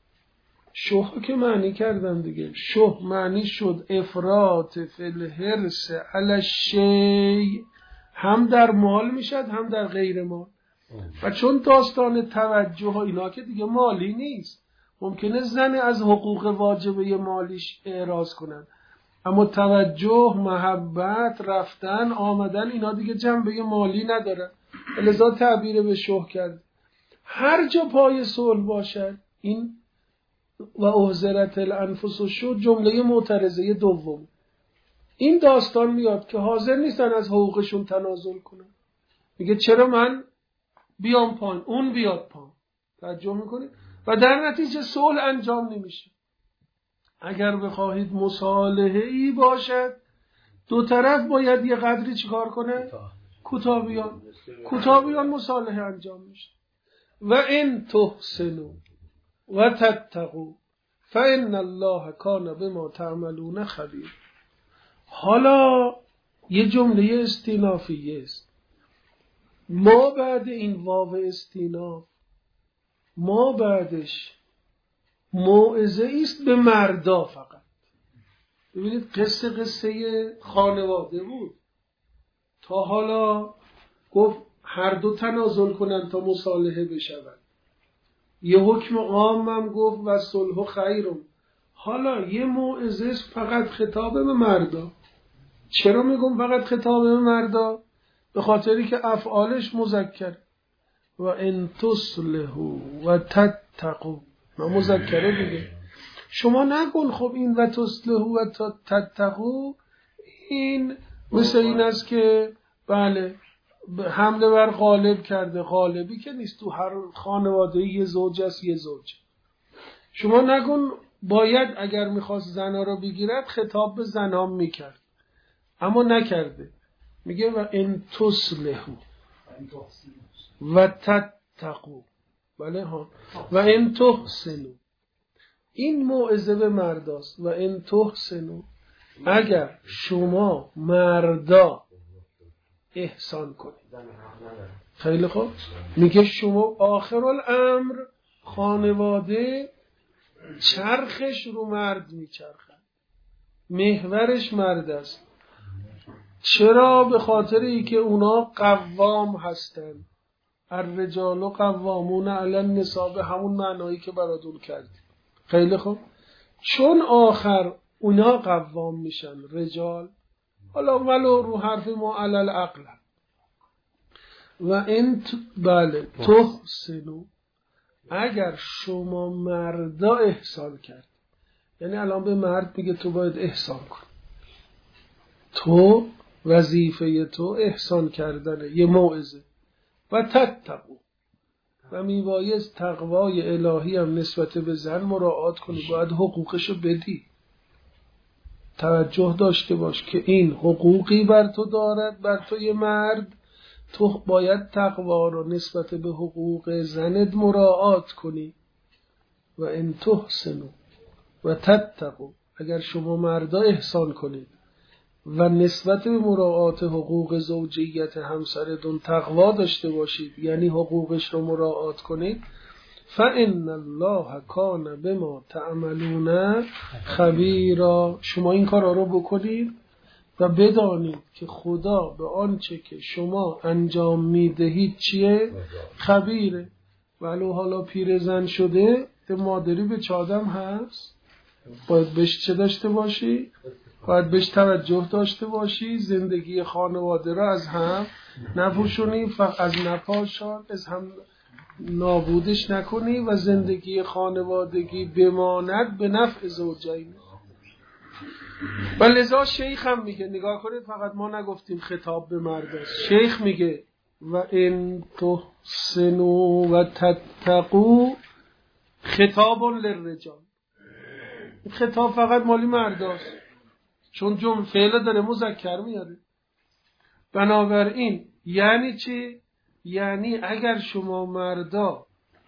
شح که معنی کردم دیگه. شح معنی شد افراط فی الحرص علی الشیء، هم در مال میشد هم در غیر مال. و چون داستان توجه ها اینا که دیگه مالی نیست، ممکنه زن از حقوق واجبه مالیش اعراض کنن، اما توجه، محبت، رفتن، آمدن، اینا دیگه جنبه مالی نداره. لذا تعبیر به شح کرد. هر جا پای صلح باشد، این و احضرت الانفس شح جمله معترضه دوم. این داستان میاد که حاضر نیستن از حقوقشون تنازل کنن. میگه چرا من بیام پایین اون بیاد پایین؟ توجه میکنید؟ و در نتیجه صلح انجام نمیشه. اگر بخواهید مصالحه ای باشد، دو طرف باید یه قدری چیکار کنه؟ کوتاه بیان. کوتاه بیان مصالحه انجام میشه. و ان تحسنوا و تتقوا فان الله کان بما تعملون خبیر. حالا یه جمله استینافیه است. ما بعد این واو استیناف، ما بعدش موعظه است به مردا فقط. ببینید قصه قصه خانواده بود. تا حالا گفت هر دو تنازل کنن تا مصالحه بشود. یه حکم عام هم گفت و صلح خیرم. حالا یه موعظه است فقط خطاب به مردا. چرا میگم فقط خطاب به مردا؟ به خاطری که افعالش مذکر. و ان تصلحوا و تتقوا، ما مذکره دیگه. شما نگون خب این و تصلحوا و تتقوا این مثل این است که بله حمله بر غالب کرده. غالبی که نیست، تو هر خانواده یه زوج است، یه زوج. شما نگون باید اگر میخواست زنا رو بگیرد خطاب به زنام میکرد، اما نکرده. میگه و ان تصلحوا و تتقوا. بله ها. و ان تحسنوا، این موعظه به مرداست. و ان تحسنوا، اگر شما مردا احسان کنید. خیلی خوب. میگه شما آخر الامر خانواده چرخش رو مرد میچرخد، محورش مرد است. چرا؟ به خاطر ای که اونا قوام هستن. الرجال قوامون علی النساء، به همون معنایی که براتون کردیم. خیلی خوب. چون آخر اونا قوام میشن، رجال، حالا ولو رو حرف ما علی العقل. و انت بله تحسنوا، اگر شما مردا احسان کرد، یعنی الان به مرد میگه تو باید احسان کن، تو وظیفه تو احسان کردنه، یه موعظه. و تتقوا، و میبایست تقوای الهی هم نسبت به زن مراعات کنی، باید حقوقشو بدی. توجه داشته باش که این حقوقی بر تو دارد، بر تو یه مرد، تو باید تقوا رو نسبت به حقوق زنت مراعات کنی. و ان تحسنوا و تتقوا، اگر شما مردا احسان کنید و نسبت به مراعات حقوق زوجیت همسرتون تقوا داشته باشید، یعنی حقوقش رو مراعات کنید، فإن الله کان بما تعملون خبیرا، شما این کارا رو بکنید و بدانید که خدا به آنچه که شما انجام میدهید چیه؟ خبیره. ولو حالا پیرزن شده مادری به چادم هست، باید بهش چه داشته باشی؟ باید بهش توجه داشته باشی، زندگی خانواده را از هم نپوشونی، فقط از نپاشان، از هم نابودش نکنی و زندگی خانوادگی بماند به نفع زوجین. و لذا شیخ هم میگه، نگاه کنید فقط ما نگفتیم خطاب به مرد است، شیخ میگه و ان تحسنوا و تتقوا خطاب للرجال، خطاب فقط مالی مرداست چون جمع فعل داره مذکر میاره. بنابراین یعنی چی؟ یعنی اگر شما مردا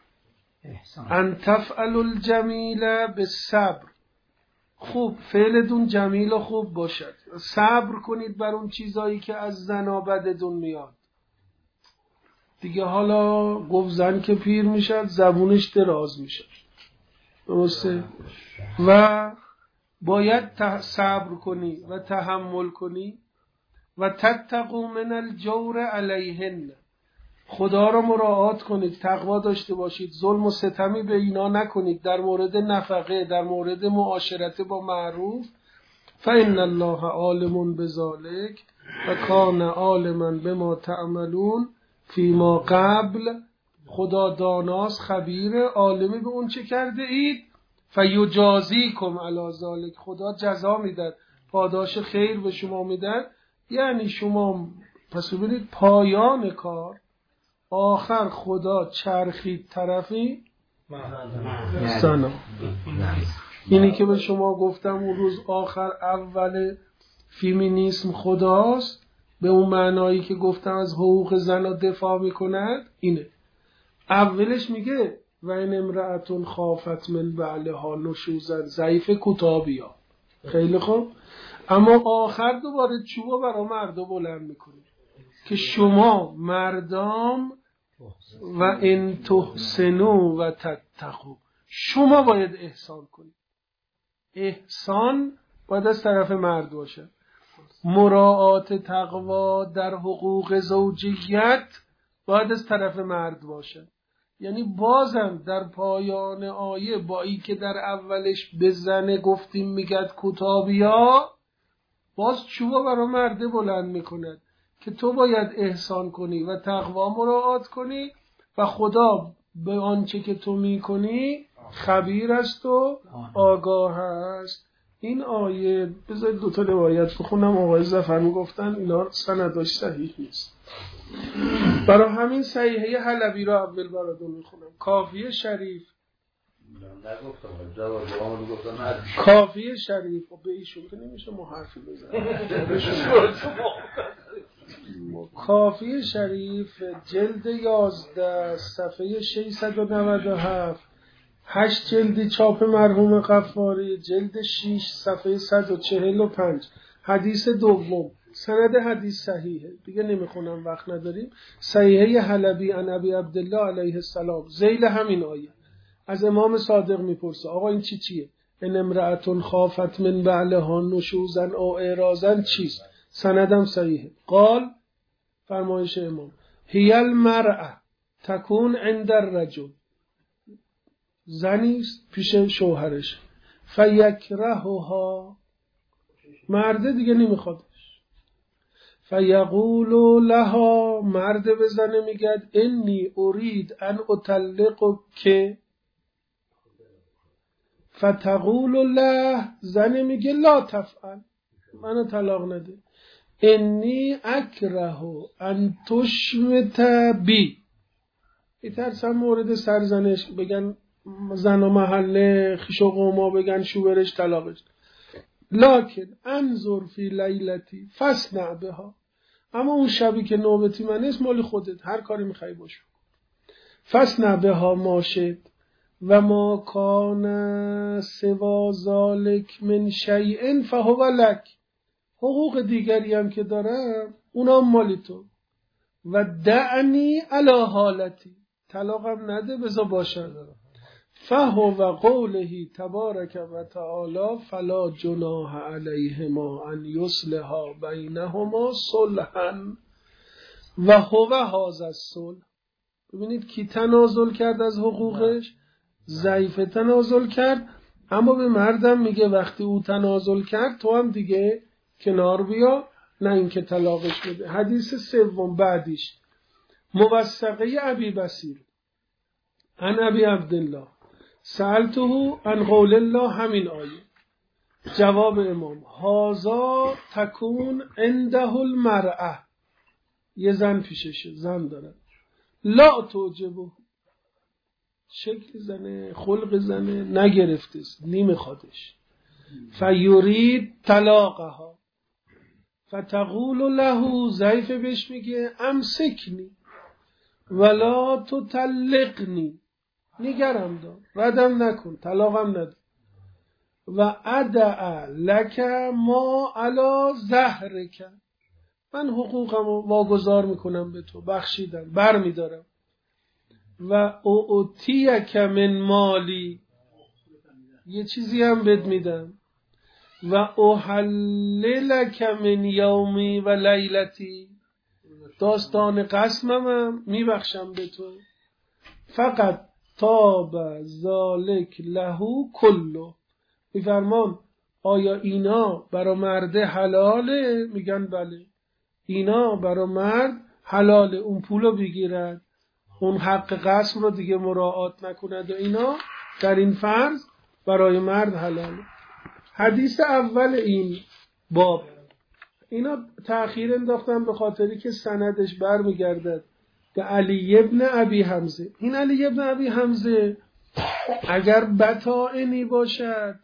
ان تفعلوا الجمیل بالصبر، خوب فعلتون جمیل و خوب باشد، صبر کنید بر اون چیزایی که از زنا بدتون میاد. دیگه حالا گفت زن که پیر میشد زبونش دراز میشد، درسته؟ و باید صبر کنی و تحمل کنی و تتقوا من الجور علیهن، خدا را مراعات کنید، تقوا داشته باشید، ظلم و ستمی به اینا نکنید در مورد نفقه، در مورد معاشرت با معروف. فإن الله عالم بذلک و کان عالما بما تعملون فیما قبل، خدا داناست، خبیر، عالمی به اون چه کرده اید. فیجازیکم علی ذلک، خدا جزا میدهد، پاداش خیر به شما میدهد. یعنی شما پس ببینید پایان کار آخر خدا چرخید طرفی زنا. اینی که به شما گفتم اون روز آخر اول فیمینیسم خداست، به اون معنایی که گفتم از حقوق زنا دفاع میکند، اینه. اولش میگه و این امرأتون خافت من بعلها نشوزن، ضعیف کتابیا، خیلی خوب. اما آخر دوباره چوبا برای مردا بلند میکنه که شما مردام و ان تحسنوا و تتقوا، شما باید احسان کنید. احسان باید از طرف مرد باشه، مراعات تقوا در حقوق زوجیت باید از طرف مرد باشه. یعنی بازم در پایان آیه با ای که در اولش به زنه گفتیم میگد کتابیا، باز چوبا برای مرده بلند میکند که تو باید احسان کنی و تقوا مراعات کنی و خدا به آنچه که تو میکنی خبیر است و آگاه است. این آیه بذارید دو تا روایت بخونم، آقای ظفر میگفتن اینا سندش صحیح نیست، برای همین صحیحه حلبی را اول براتون میخونم. کافی شریف کافی شریف به ایشون که نمیشه ما حرفی بزنیم. کافی شریف جلد یازده صفحه ششصد و نود و هفت، هشت جلدی چاپ مرحوم غفاری، جلد شش صفحه صد و چهل و پنج، حدیث دوم، سند حدیث صحیحه، دیگه نمیخونم وقت نداریم. صحیحه حلبی عن ابی عبدالله علیه السلام، ذیل همین آیه از امام صادق میپرسه آقا این چی چیه؟ ان امرأتون خافت من بعلها نشوزن او اعراضن چیست؟ سندم صحیحه. قال، فرمایش امام، هی المرأة تکون عند الرجل، زنیست پیش شوهرش، فیکرهها، مرده دیگه نمیخوادش، فیقول لها، مرده به زنه میگد انی ارید ان اطلق که، فتقول له، زنه میگه لا تفعل، منو طلاق نده، انی اکره ان تشمت بی، میترسم مورد سرزنش بگن زن و محله خیش و قوما بگن شوهرش طلاقش. لکن انظر فی لیلتی فاصنع بها، اما اون شبی که نوبتی من نیست مال خودت، هر کاری میخوای باش. فاصنع بها ما شئت و ما کان سوا ذلک من شیء فهو لک، حقوق دیگری هم که دارم اونا مال تو. و دعنی علی حالتی، طلاقم نده بذار باشم. فهو قوله تبارک و تعالی فلا جناح علیهما ان یصلحا بینهما صلحا و هو هذا الصلح. ببینید کی تنازل کرد از حقوقش؟ ضعیف تنازل کرد، اما به مردم میگه وقتی او تنازل کرد تو هم دیگه کنار بیا، نه اینکه طلاقش بده. حدیث سوم بعدیش موثقه ابی بصیر عن ابی عبدالله سألته عن قول الله، همین آیه. جواب امام هازا تکون عنده المرأه، یه زن پیششه، زن داره، لا توجبه، شکل زنه، خلق زنه نگرفتست، نمیخوادش. فیورید طلاقها فتقول له، ضعیف بهش میگه امسکنی ولا تطلقنی، نگرم دار، ردم نکن، طلاقم نده. و ادعا لک ما علی ظهرک، من حقوقم رو واگذار میکنم به تو، بخشیدم، بر میدارم. و اعطیک من مالی، یه چیزی هم بد میدم. و احللک من یومی و لیلتی، داستان قسمم هم میبخشم به تو. فقط تاب ذالک لهو کلو، میفرمان آیا اینا برا مرد حلاله؟ میگن بله، اینا برا مرد حلاله، اون پولو بگیرد، اون حق قسم رو دیگه مراعات نکند و اینا، در این فرض برای مرد حلاله. حدیث اول این باب اینا تأخیر انداختن به خاطری که سندش برمیگردد به علی ابن ابی حمزه. این علی ابن ابی حمزه اگر بطائنی باشد،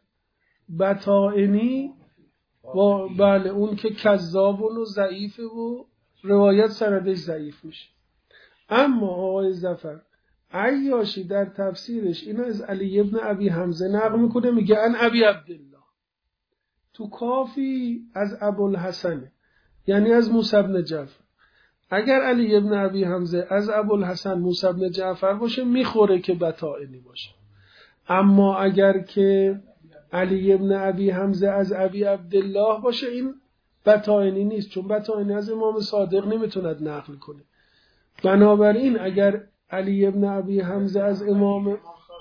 بطائنی با بله اون که کذابون و ضعیفه و روایت سندش ضعیف میشه. اما آقای ظفر عیاشی در تفسیرش اینو از علی ابن ابی حمزه نقل میکنه، میگه ان ابی عبدالله. تو کافی از ابوالحسن، یعنی از موسی بن جعفر. اگر علی ابن ابی حمزه از ابوالحسن موسی بن جعفر باشه میخوره که بطائنی باشه. اما اگر که علی ابن ابی حمزه از ابی عبدالله باشه این بطائنی نیست، چون بطائنی از امام صادق نمیتوند نقل کنه. بنابراین اگر علی ابن ابی حمزه از امام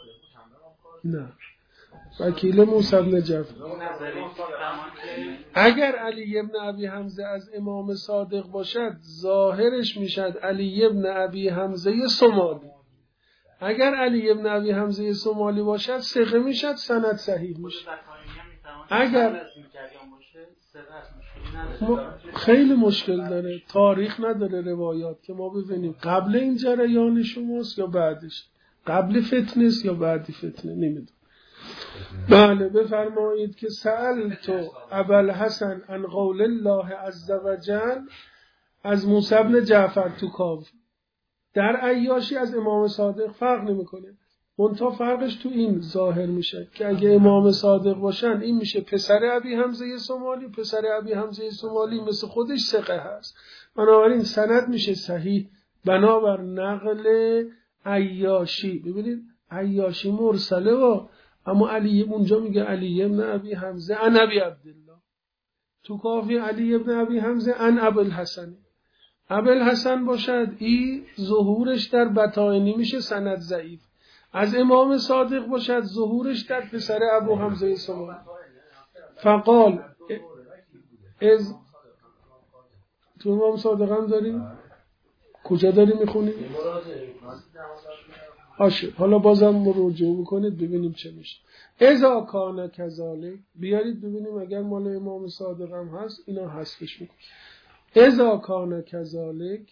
نه وکیل موسی بن جعفر، اگر علی ابن ابی حمزه از امام صادق باشد ظاهرش میشد علی ابن ابی حمزه سومالی. اگر علی ابن ابی حمزه سومالی باشد ثقه میشد، سند صحیح میشه. اگر خیلی مشکل داره، تاریخ نداره روایات که ما ببینیم قبل این جریان شماست یا بعدش، قبل فتنه است یا بعد فتنه، نمیدونم. بله بفرمایید که سألت ابوالحسن عن قول الله عز وجل از موسی بن جعفر تو کافی. در عیاشی از امام صادق فرق نمیکنه، منتها فرقش تو این ظاهر میشه که اگه امام صادق باشن این میشه پسر ابی حمزه سومالی، پسر ابی حمزه سومالی مثل خودش ثقه هست، بنابراین سند میشه صحیح بنابر نقل عیاشی. ببینید عیاشی مرسله و اما علی اونجا میگه علی ابن ابی حمزه عن ابی عبدالله، تو کافی علی ابن ابی حمزه عن ابوالحسن. ابوالحسن باشد این ظهورش در بطائنی میشه سند ضعیف. از امام صادق باشد ظهورش در پسر ابو حمزه سومالی. فقال از تو امام صادق هم داریم؟ کجا داریم میخونیم؟ آشه حالا بازم مراجعه بکنید ببینیم چه میشه. اذا کان کذالک، بیارید ببینیم اگر مال امام صادق هم هست اینا حذفش میکنه. اذا کان کذالک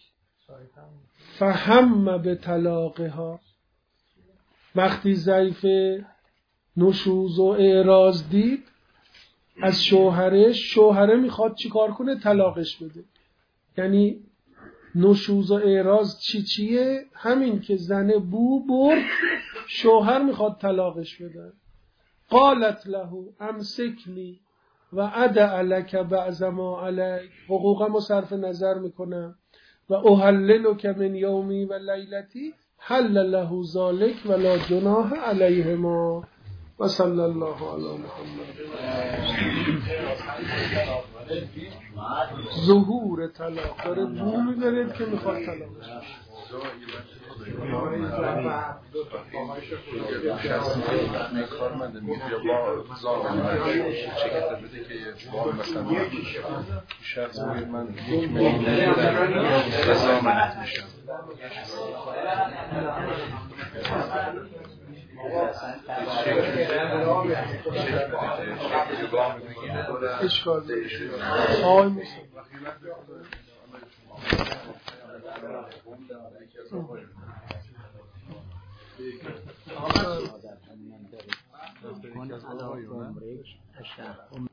فهم به طلاقها، وقتی ضعیف نشوز و اعراض دید از شوهرش، شوهره میخواد چی کار کنه؟ طلاقش بده. یعنی نشوز و اعراض چی چیه؟ همین که زنه بو برد، شوهر میخواد طلاقش بده. قالت له امسکنی و ادع لک بعض ما علیک، حقوقم رو صرف نظر میکنم و احللک من یومی و لیلتی حل له ذلک ولا جناح علیهما و صلی الله علی محمد. ظهور طلاق داره بو میبرد که میخواد طلاقش کارمنده میگه بیا با زامن شرکت بده که وام مثلا شخص میگه من یک میلیون به زامنت میشم. اشکال داره. آقای موسیقی آدم هم داره.